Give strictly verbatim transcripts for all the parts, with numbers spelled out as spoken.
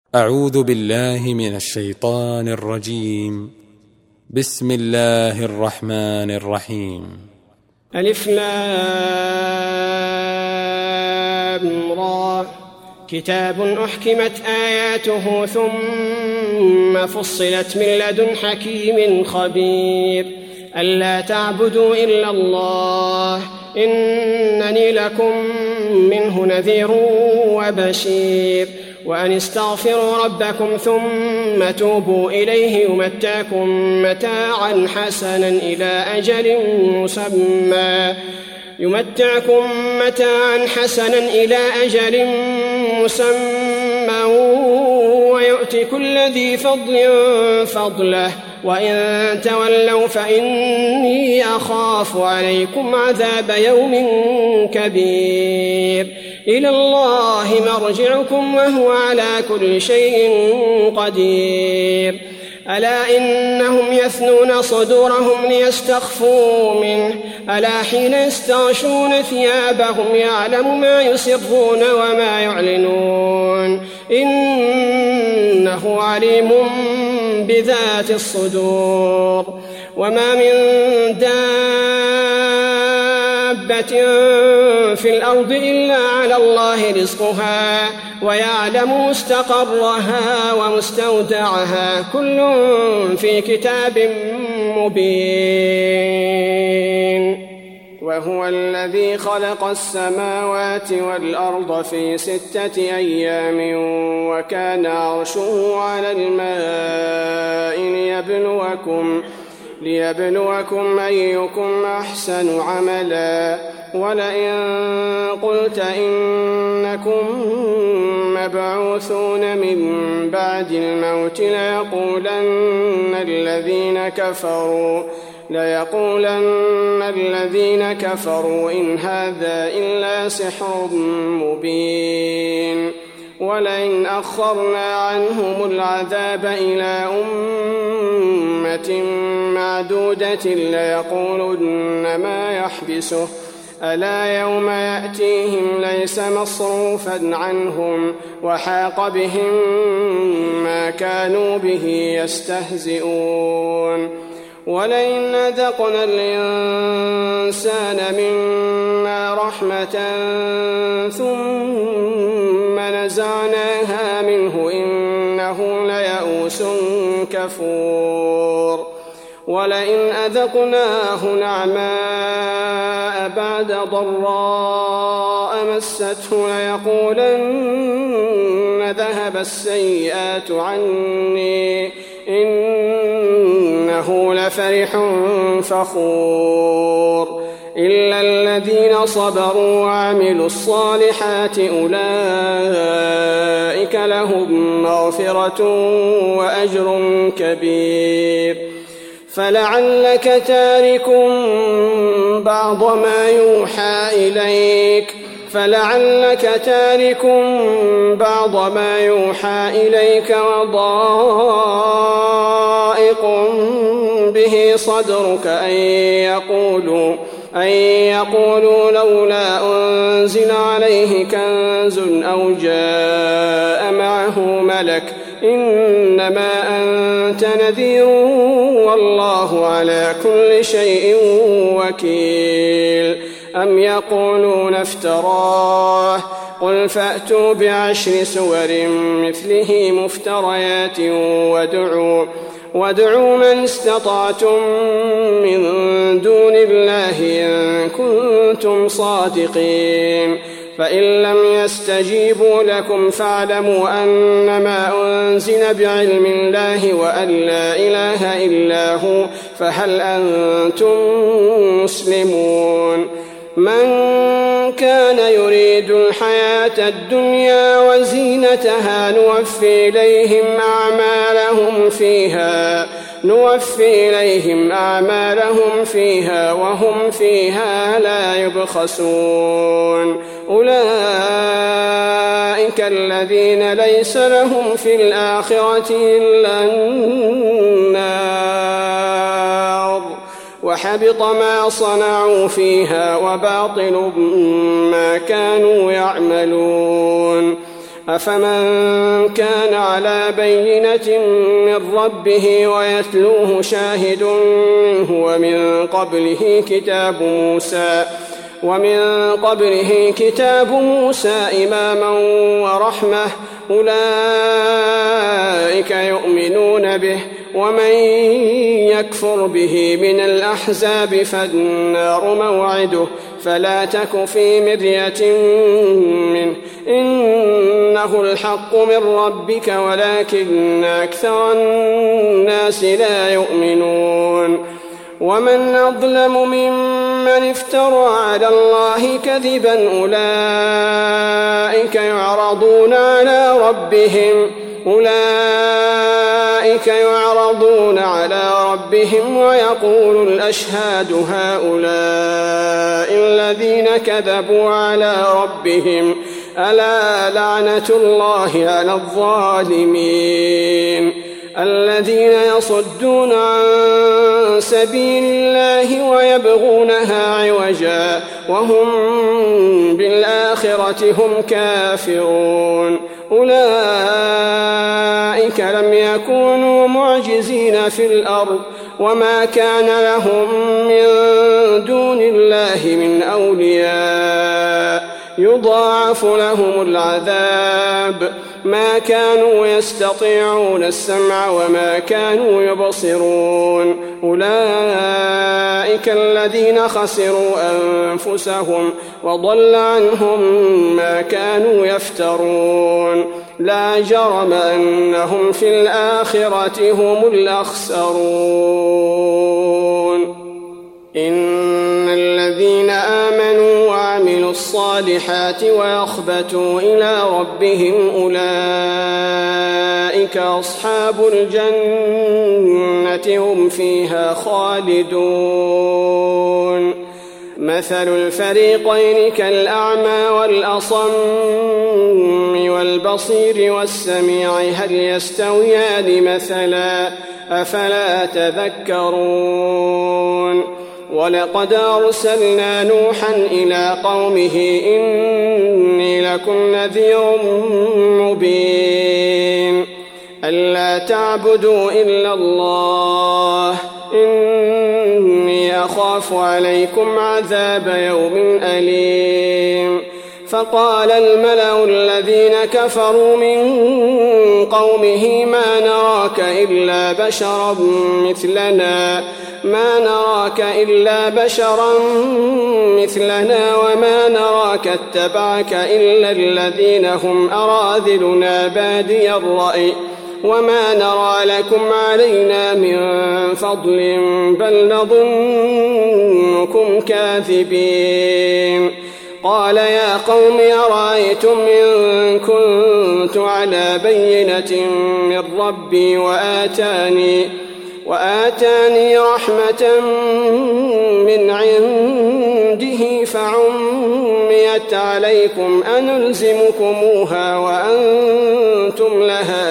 أعوذ بالله من الشيطان الرجيم. بسم الله الرحمن الرحيم. ألف لام را كتاب أحكمت آياته ثم فصلت من لدن حكيم خبير ألا تعبدوا إلا الله إنني لكم منه نذير وبشير وأن استغفروا ربكم ثم توبوا إليه يمتعكم متاعا حسنا إلى أجل مسمى يمتعكم متاعا حسنا إلى أجل مسمى ويؤتي كل ذي فضل فضله وإن تولوا فإني أخاف عليكم عذاب يوم كبير إلى الله مرجعكم وهو على كل شيء قدير ألا إنهم يثنون صدورهم ليستخفوا منه ألا حين يستغشون ثيابهم يعلم ما يسرون وما يعلنون إنه عليم بذات الصدور وما من دابة في الأرض إلا على الله رزقها ويعلم مستقرها ومستودعها كل في كتاب مبين وهو الذي خلق السماوات والأرض في ستة أيام وكان عرشه على الماء ليبلوكم ليبلوكم أيكم أحسن عملا ولئن قلت إنكم مبعوثون من بعد الموت ليقولن الذين كفروا ليقولن الذين كفروا إن هذا إلا سحر مبين ولئن أخرنا عنهم العذاب إلى أمة معدودة ليقولن ما يحبسه ألا يوم يأتيهم ليس مصروفا عنهم وحاق بهم ما كانوا به يستهزئون ولئن أذقنا الإنسان منا رحمة ثم نزعناها منه إنه ليئوس كفور ولئن أذقناه نعماء بعد ضراء مسته ليقولن ذهب السيئات عني إنه لفرح فخور إلا الذين صبروا وعملوا الصالحات أولئك لهم مغفرة وأجر كبير فلعلك تارك بعض ما يوحى إليك فلعلك تارك بعض ما يوحى إليك وضائق به صدرك أن يقولوا أن يقولوا لولا أنزل عليه كنز أو جاء معه ملك إنما أنت نذير والله على كل شيء وكيل أم يقولون افتراه قل فأتوا بعشر سور مثله مفتريات وادعوا وادعوا من استطعتم من دون الله إن كنتم صادقين فإن لم يستجيبوا لكم فاعلموا أنما أنزل بعلم الله وأن لا إله إلا هو فهل أنتم مسلمون من كان يريد الحياة الدنيا وزينتها نوفي إليهم أعمالهم فيها نوفي إليهم أعمالهم فيها وهم فيها لا يبخسون أولئك الذين ليس لهم في الآخرة إلا النار وحبط ما صنعوا فيها وباطل ما كانوا يعملون أفمن كان على بينة من ربه ويتلوه شاهد منه ومن قبله كتاب موسى ومن قبله كتاب موسى إماما ورحمة أولئك يؤمنون به ومن يكفر به من الأحزاب فالنار موعده فلا تك في مرية منه إنه الحق من ربك ولكن أكثر الناس لا يؤمنون ومن أظلم ممن افترى على الله كذبا أولئك يعرضون على ربهم أولئك يعرضون على ربهم ويقول الأشهاد هؤلاء الذين كذبوا على ربهم ألا لعنة الله على الظالمين الذين يصدون عن سبيل الله ويبغونها عوجا وهم بالآخرة هم كافرون أولئك لم يكونوا معجزين في الأرض وما كان لهم من دون الله من أولياء يضاعف لهم العذاب ما كانوا يستطيعون السمع وما كانوا يبصرون أولئك الذين خسروا أنفسهم وضل عنهم ما كانوا يفترون لا جرم أنهم في الآخرة هم الأخسرون إن الذين آمنوا وعملوا الصالحات وأخبتوا إلى ربهم أولئك أصحاب الجنة هم فيها خالدون مثل الفريقين كالأعمى والأصم والبصير والسميع هل يستويان مثلا أفلا تذكرون ولقد أرسلنا نوحا إلى قومه إني لكم نذير مبين ألا تعبدوا إلا الله إني أخاف عليكم عذاب يوم أليم فقال الملأ الذين كفروا من قومه ما نراك إلا بشرا مثلنا ما نراك إلا بشرا مثلنا وما نراك اتبعك إلا الذين هم أراذلنا بادي الرأي وما نرى لكم علينا من فضل بل نظنكم كاذبين قال يا قوم أرأيتم إن كنت على بينة من ربي وآتاني وآتاني رحمة من عنده فعميت عليكم أنلزمكموها وأنتم لها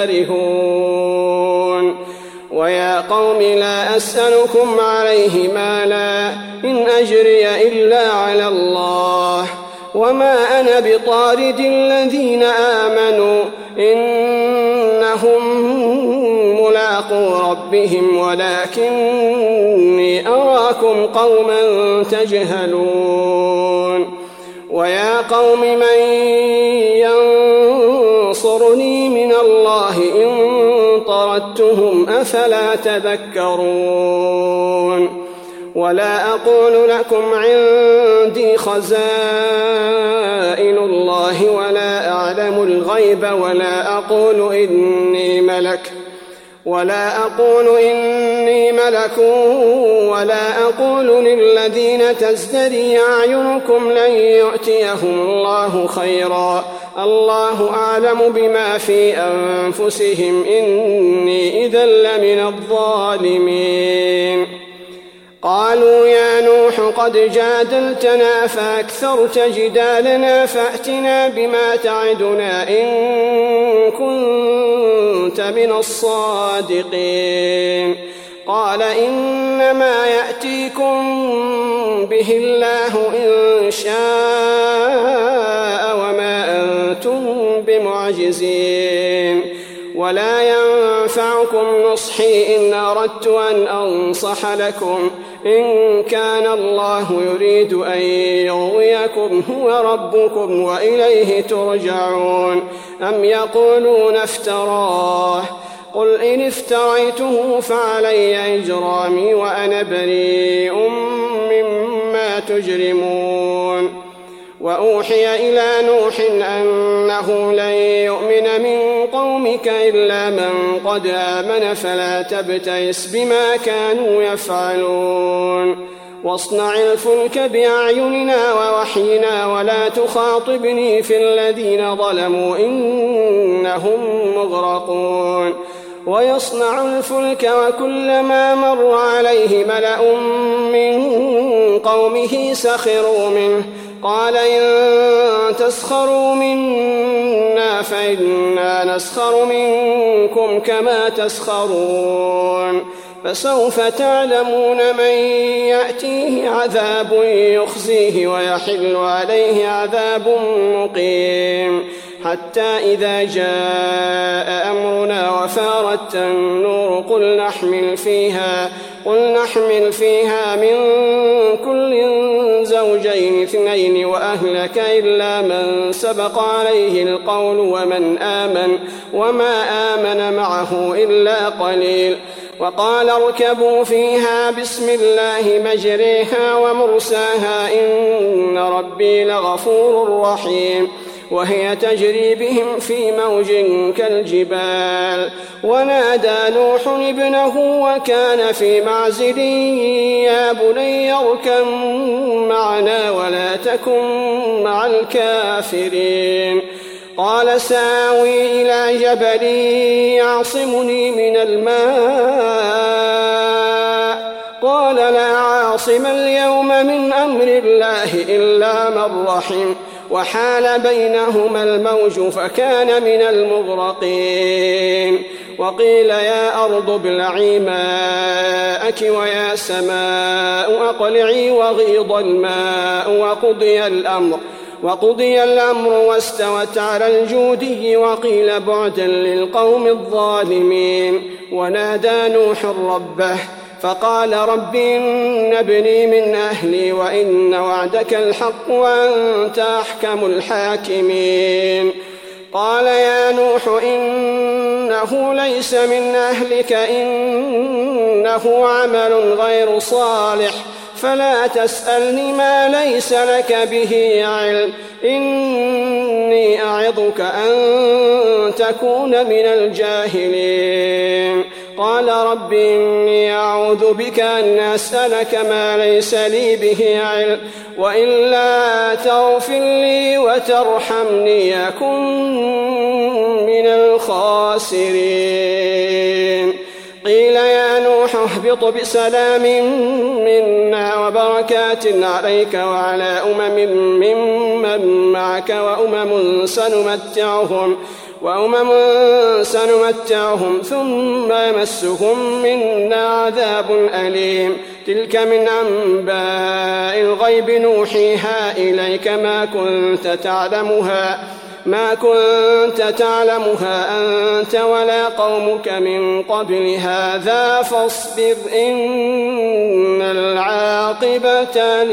كارهون ويا قوم لا أسألكم عليه مالا إن أجري إلا على الله وما أنا بطارد الذين آمنوا إنهم ملاقو ربهم ولكني أراكم قوما تجهلون ويا قوم من ينصرني من الله إن طردتهم أفلا تذكرون ولا أقول لكم عندي خزائن الله ولا أعلم الغيب ولا أقول إني ملك ولا أقول إني ملك ولا أقول للذين تزدري أعينكم لن يؤتيهم الله خيرا الله أعلم بما في أنفسهم إني إذا لمن الظالمين قالوا يا نوح قد جادلتنا فأكثرت جدالنا فأتنا بما تعدنا إن كنت من الصادقين قال إنما يأتيكم به الله إن شاء وما أنتم بمعجزين ولا ينفعكم نصحي إن أردت أن أنصح لكم إن كان الله يريد أن يغويكم هو ربكم وإليه ترجعون أم يقولون افتراه قل إن افتريته فعلي إجرامي وأنا بريء مما تجرمون وأوحي إلى نوح أنه لن يؤمن من قومك إلا من قد آمن فلا تبتئس بما كانوا يفعلون واصنع الفلك بأعيننا ووحينا ولا تخاطبني في الذين ظلموا إنهم مغرقون ويصنع الفلك وكلما مر عليه ملأ من قومه سخروا منه قال إن تسخروا منا فإنا نسخر منكم كما تسخرون فسوف تعلمون من يأتيه عذاب يخزيه ويحل عليه عذاب مقيم حتى إذا جاء أمرنا وفارت النور قل نحمل فيها قل نحمل فيها من كل زوجين اثنين وأهلك إلا من سبق عليه القول ومن آمن وما آمن معه إلا قليل وقال اركبوا فيها بسم الله مجريها ومرساها إن ربي لغفور رحيم وهي تجري بهم في موج كالجبال ونادى نوح ابنه وكان في معزل يا بني اركب معنا ولا تكن مع الكافرين قال سآوي إلى جبل يعصمني من الماء قال لا عاصم اليوم من أمر الله إلا من رحم وحال بينهما الموج فكان من المغرقين وقيل يا أرض ابلعي ماءك ويا سماء أقلعي وغيض الماء وقضي الأمر وقضي الأمر واستوت على الجودي وقيل بعدا للقوم الظالمين ونادى نوح ربه فقال رب إن ابني من أهلي وإن وعدك الحق وأنت أحكم الحاكمين قال يا نوح إنه ليس من أهلك إنه عمل غير صالح فلا تسألني ما ليس لك به علم إني أعظك أن تكون من الجاهلين قال رب إني أعوذ بك أن أسألك ما ليس لي به علم وإلا تغفر لي وترحمني أكن من الخاسرين قيل يا نوح اهبط بسلام منا وبركات عليك وعلى أمم ممن معك وأمم سنمتعهم وأمم سنمتعهم ثم يمسهم منا عذاب أليم تلك من أنباء الغيب نوحيها إليك ما كنت تعلمها ما كنت تعلمها أنت ولا قومك من قبل هذا فاصبر إن العاقبة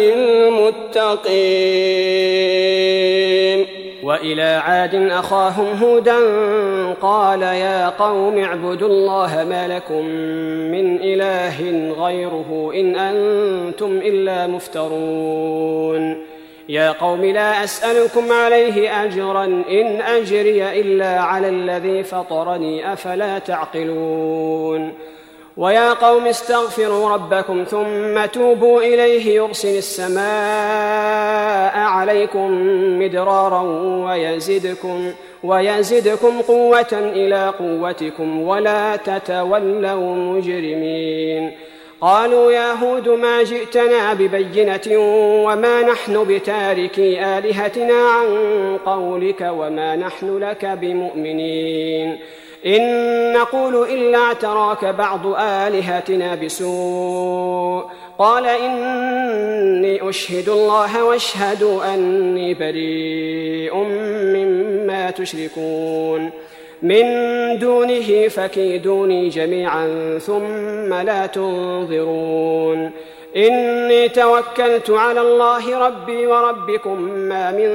للمتقين وإلى عاد أخاهم هودا قال يا قوم اعبدوا الله ما لكم من إله غيره إن أنتم إلا مفترون يا قوم لا أسألكم عليه أجرا إن أجري إلا على الذي فطرني أفلا تعقلون ويا قوم استغفروا ربكم ثم توبوا إليه يرسل السماء عليكم مدرارا ويزدكم, ويزدكم قوة إلى قوتكم ولا تتولوا مجرمين قالوا يا هود ما جئتنا ببينة وما نحن بتاركي آلهتنا عن قولك وما نحن لك بمؤمنين إن نقول إلا اعتراك بعض آلهتنا بسوء قال إني أشهد الله واشهدوا أني بريء مما تشركون من دونه فكيدوني جميعا ثم لا تنظرون إني توكلت على الله ربي وربكم ما من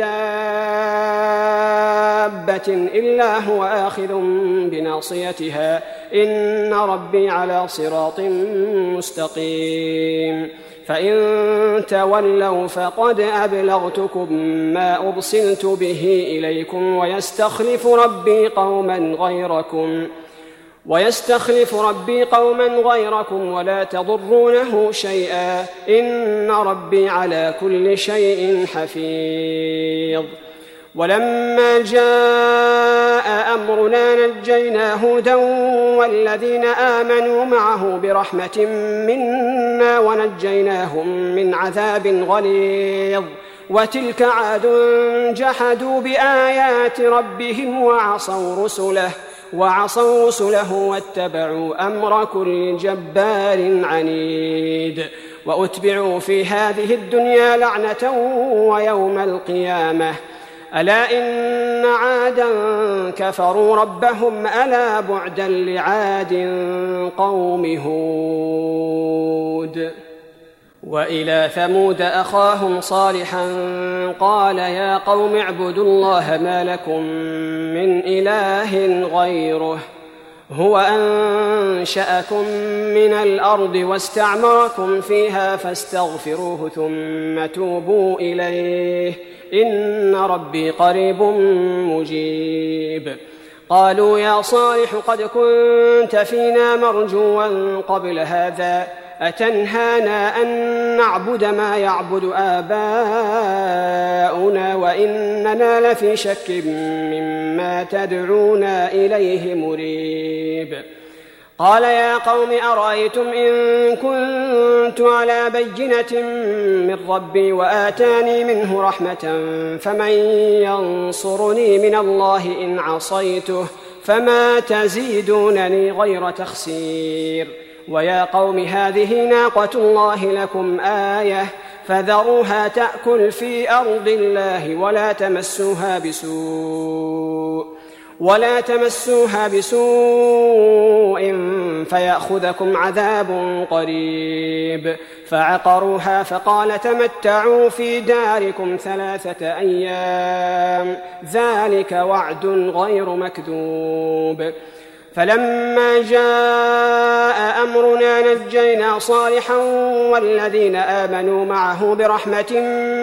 دابة إلا هو آخذ بناصيتها إن ربي على صراط مستقيم فإن تولوا فقد أبلغتكم ما أرسلت به إليكم ويستخلف ربي قوما غيركم ويستخلف ربي قوما غيركم ولا تضرونه شيئا إن ربي على كل شيء حفيظ ولما جاء أمرنا نجينا هودا والذين آمنوا معه برحمة منا ونجيناهم من عذاب غليظ وتلك عاد جحدوا بآيات ربهم وعصوا رسله وعصوا رسله واتبعوا أمر كل جبار عنيد وأتبعوا في هذه الدنيا لعنة ويوم القيامة ألا إن عادا كفروا ربهم ألا بعدا لعاد قوم هود وإلى ثمود أخاهم صالحا قال يا قوم اعبدوا الله ما لكم من إله غيره هو أنشأكم من الأرض واستعمركم فيها فاستغفروه ثم توبوا إليه إن ربي قريب مجيب قالوا يا صالح قد كنت فينا مرجوا قبل هذا أتنهانا أن نعبد ما يعبد آباؤنا وإننا لفي شك مما تدعونا إليه مريب قال يا قوم أرأيتم إن كنت على بينة من ربي وآتاني منه رحمة فمن ينصرني من الله إن عصيته فما تزيدونني غير تخسير ويا قوم هذه ناقة الله لكم آية فذروها تأكل في أرض الله ولا تمسوها بسوء ولا تمسوها بسوء فيأخذكم عذاب قريب فعقروها فقال تمتعوا في داركم ثلاثة أيام ذلك وعد غير مكذوب فلما جاء أمرنا نجينا صالحا والذين آمنوا معه برحمة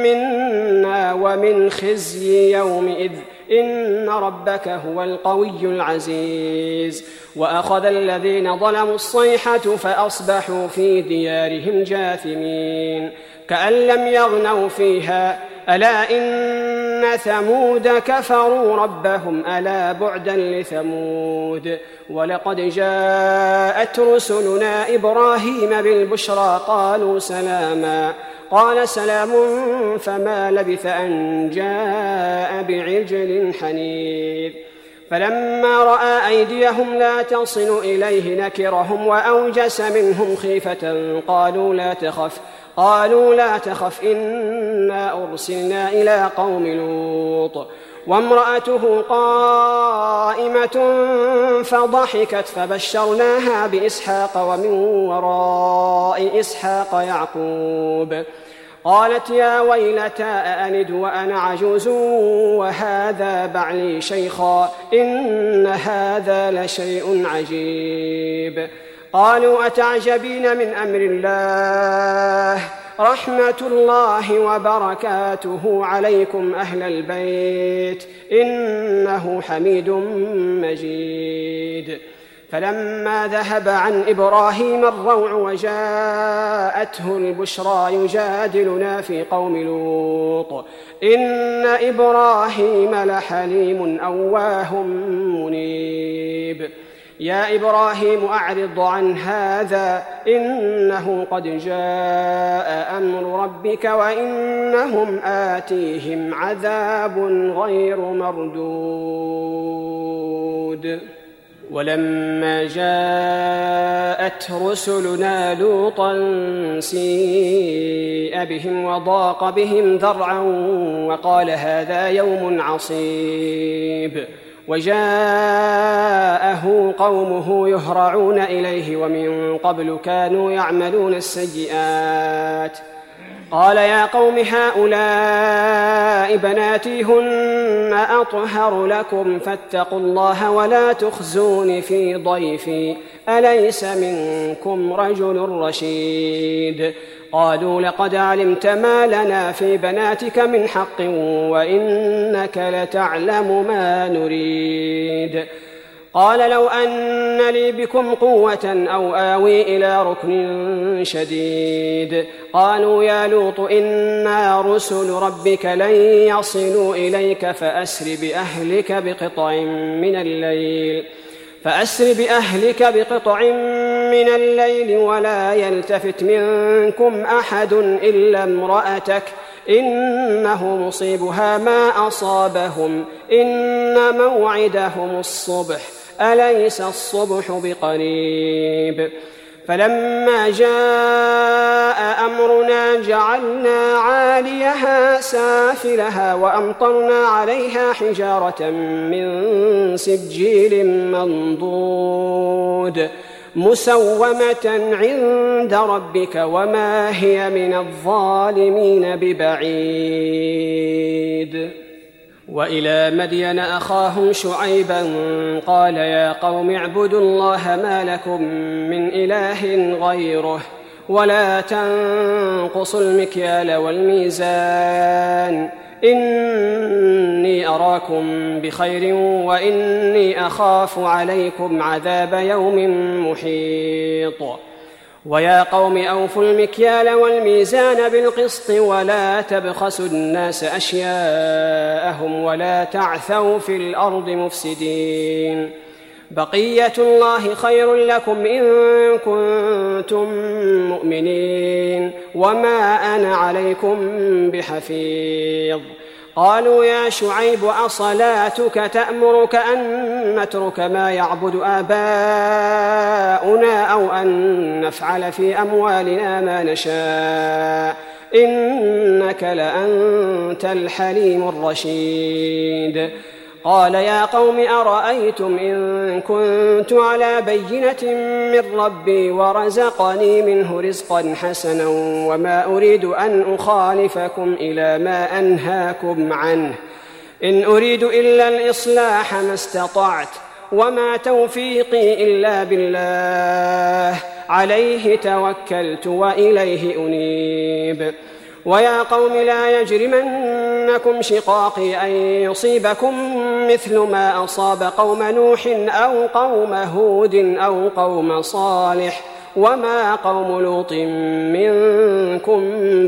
منا ومن خزي يومئذ إن ربك هو القوي العزيز وأخذ الذين ظلموا الصيحة فأصبحوا في ديارهم جاثمين كأن لم يغنوا فيها ألا إن ثمود كفروا ربهم ألا بعدا لثمود ولقد جاءت رسلنا إبراهيم بالبشرى قالوا سلاما قال سلام فما لبث أن جاء بعجل حنيذ فلما رأى أيديهم لا تصل إليه نكرهم وأوجس منهم خيفة قالوا لا تخف قالوا لا تخف إنا أرسلنا إلى قوم لوط وامرأته قائمة فضحكت فبشرناها بإسحاق ومن وراء إسحاق يعقوب قالت يا ويلتى أألد وأنا عجوز وهذا بعلي شيخا إن هذا لشيء عجيب قالوا أتعجبين من أمر الله رحمة الله وبركاته عليكم أهل البيت إنه حميد مجيد فلما ذهب عن إبراهيم الروع وجاءته البشرى يجادلنا في قوم لوط إن إبراهيم لحليم أواه منيب يا إبراهيم أعرض عن هذا إنه قد جاء أمر ربك وإنهم آتيهم عذاب غير مردود ولما جاءت رسلنا لوطا سيء بهم وضاق بهم ذرعا وقال هذا يوم عصيب وجاءه قومه يهرعون إليه ومن قبل كانوا يعملون السيئات قال يا قوم هؤلاء بناتي هن أطهر لكم فاتقوا الله ولا تخزون في ضيفي أليس منكم رجل رشيد قالوا لقد علمت ما لنا في بناتك من حق وإنك لتعلم ما نريد قال لو أن لي بكم قوة أو آوي إلى ركن شديد قالوا يا لوط إنا رسل ربك لن يصلوا إليك فأسر بأهلك بقطع من الليل فأسر بأهلك بقطع من الليل ولا يلتفت منكم أحد إلا امرأتك إنه مصيبها ما أصابهم إن موعدهم الصبح أليس الصبح بقريب فلما جاء أمرنا جعلنا عاليها سافلها وأمطرنا عليها حجارة من سجيل منضود مسومة عند ربك وما هي من الظالمين ببعيد وإلى مدين أخاهم شعيبا قال يا قوم اعبدوا الله ما لكم من إله غيره ولا تنقصوا المكيال والميزان إني أراكم بخير وإني أخاف عليكم عذاب يوم محيط ويا قوم أوفوا المكيال والميزان بالقسط ولا تبخسوا الناس أشياءهم ولا تعثوا في الأرض مفسدين بقية الله خير لكم إن كنتم مؤمنين وما أنا عليكم بحفيظ قالوا يا شعيب أصلاتك تأمرك أن نترك ما يعبد آباؤنا أو أن نفعل في أموالنا ما نشاء إنك لأنت الحليم الرشيد قال يا قوم أرأيتم إن كنت على بينة من ربي ورزقني منه رزقا حسنا وما أريد أن أخالفكم إلى ما أنهاكم عنه إن أريد إلا الإصلاح ما استطعت وما توفيقي إلا بالله عليه توكلت وإليه أنيب ويا قوم لا يجرمنكم شقاقي أن يصيبكم مثل ما أصاب قوم نوح أو قوم هود أو قوم صالح وما قوم لوط منكم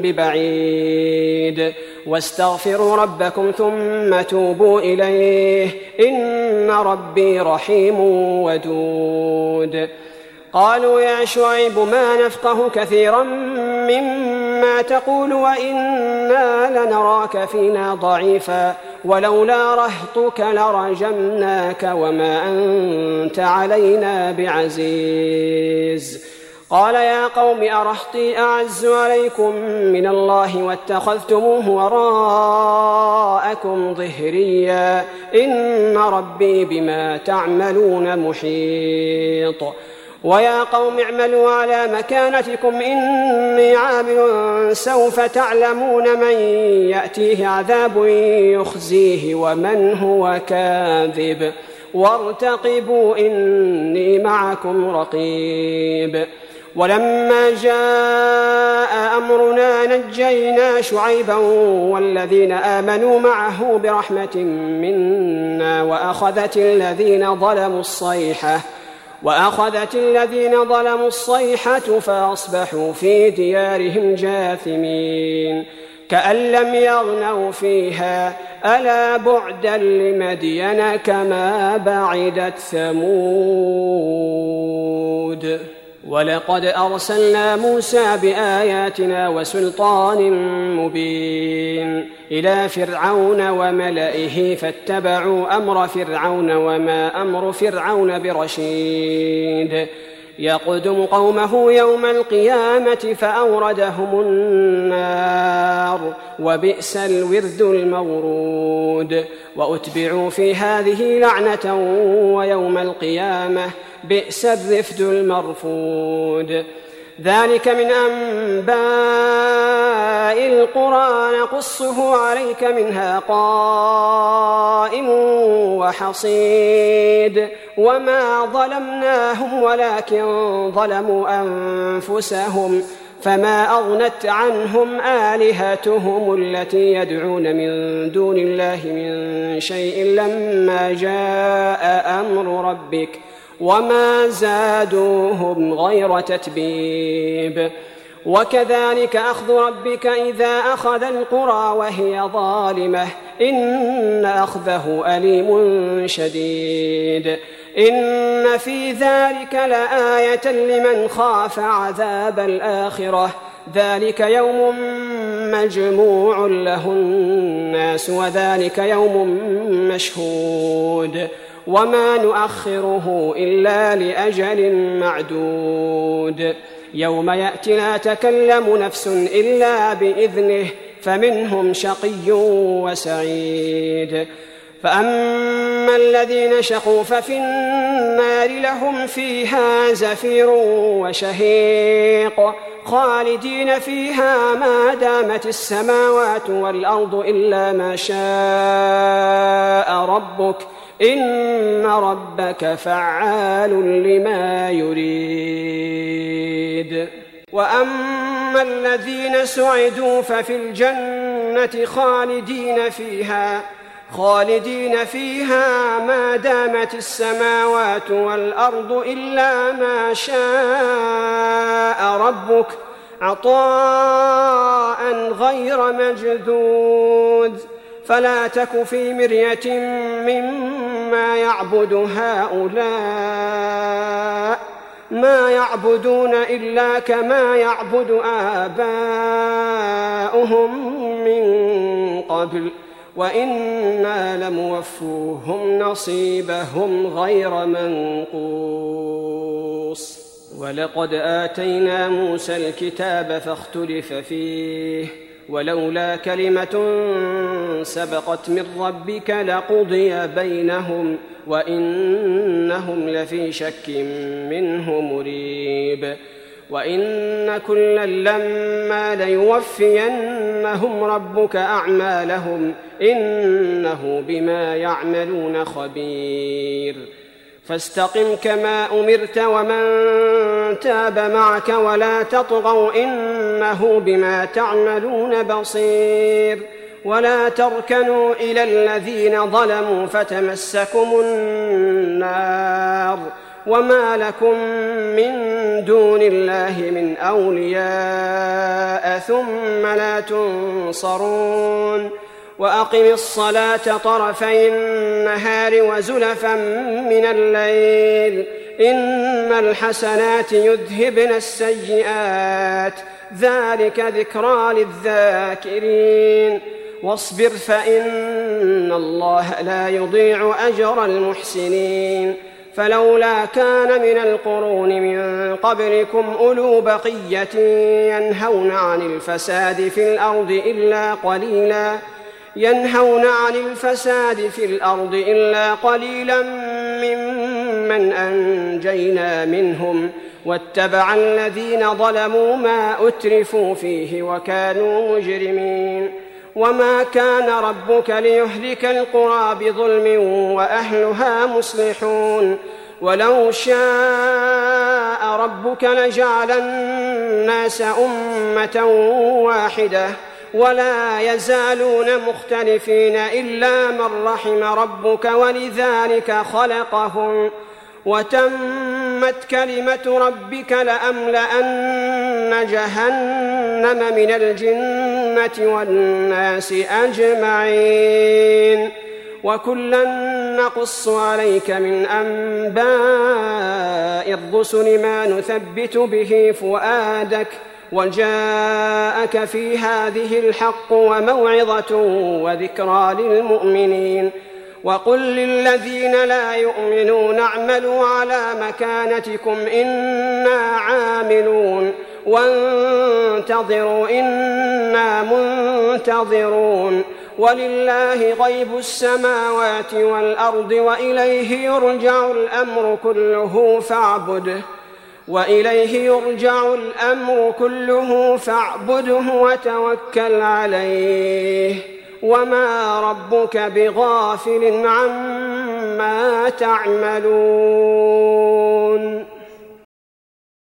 ببعيد واستغفروا ربكم ثم توبوا إليه إن ربي رحيم ودود قالوا يا شعيب ما نفقه كثيرا مما تقول وإنا لنراك فينا ضعيفا ولولا رهطك لرجمناك وما أنت علينا بعزيز قال يا قوم أرهطي أعز عليكم من الله واتخذتموه وراءكم ظهريا إن ربي بما تعملون محيط ويا قوم اعملوا على مكانتكم إني عامل سوف تعلمون من يأتيه عذاب يخزيه ومن هو كاذب وارتقبوا إني معكم رقيب ولما جاء أمرنا نجينا شعيبا والذين آمنوا معه برحمة منا وأخذت الذين ظلموا الصيحة وأخذت الذين ظلموا الصيحة فأصبحوا في ديارهم جاثمين كأن لم يغنوا فيها ألا بعدا لمدين كما بعدت ثمود ولقد أرسلنا موسى بآياتنا وسلطان مبين إلى فرعون وملئه فاتبعوا أمر فرعون وما أمر فرعون برشيد يقدم قومه يوم القيامة فأوردهم النار وبئس الورد المورود وأتبعوا في هذه لعنة ويوم القيامة بئس الرفد المرفود ذلك من أنباء القرى نقصه عليك منها قائم وحصيد وما ظلمناهم ولكن ظلموا أنفسهم فما أغنت عنهم آلهتهم التي يدعون من دون الله من شيء لما جاء أمر ربك وما زادوهم غير تتبيب وكذلك أخذ ربك إذا أخذ القرى وهي ظالمة إن أخذه أليم شديد إن في ذلك لآية لمن خاف عذاب الآخرة ذلك يوم مجموع له الناس وذلك يوم مشهود وما نؤخره إلا لأجل معدود يوم يأتي لا تكلم نفس إلا بإذنه فمنهم شقي وسعيد فأما الذين شقوا ففي النار لهم فيها زفير وشهيق خالدين فيها ما دامت السماوات والأرض إلا ما شاء ربك إن ربك فعال لما يريد وأما الذين سعدوا ففي الجنة خالدين فيها خالدين فيها ما دامت السماوات والأرض إلا ما شاء ربك عطاء غير مجذوذ فلا تك في مرية مما يعبد هؤلاء ما يعبدون إلا كما يعبد آباؤهم من قبل وإنا لموفوهم نصيبهم غير منقوص ولقد آتينا موسى الكتاب فاختلف فيه ولولا كلمة سبقت من ربك لقضي بينهم وإنهم لفي شك منه مريب وإن كلا لما ليوفينهم ربك أعمالهم إنه بما يعملون خبير فاستقم كما أمرت ومن تاب معك ولا تطغوا إنه بما تعملون بصير ولا تركنوا إلى الذين ظلموا فتمسكم النار وما لكم من دون الله من أولياء ثم لا تنصرون وأقم الصلاة طرفي النهار وزلفا من الليل إن الحسنات يذهبن السيئات ذلك ذكرى للذاكرين واصبر فإن الله لا يضيع أجر المحسنين فلولا كان من القرون من قبلكم أولو بقية ينهون عن الفساد في الأرض إلا قليلا ينهون عن الفساد في الأرض إلا قليلا ممن أنجينا منهم واتبع الذين ظلموا ما أترفوا فيه وكانوا مجرمين وما كان ربك ليهلك القرى بظلم وأهلها مصلحون ولو شاء ربك لجعل الناس أمة واحدة ولا يزالون مختلفين إلا من رحم ربك ولذلك خلقهم وتمت كلمة ربك لأملأن جهنم من الجنة والناس أجمعين وكلا نقص عليك من أنباء الرسل ما نثبت به فؤادك وجاءك في هذه الحق وموعظة وذكرى للمؤمنين. وقل للذين لا يؤمنون اعملوا على مكانتكم إنا عاملون وانتظروا إنا منتظرون ولله غيب السماوات والأرض وإليه يرجع الأمر كله فاعبده وإليه يرجع الأمر كله فاعبده وتوكل عليه وما ربك بغافل عما تعملون.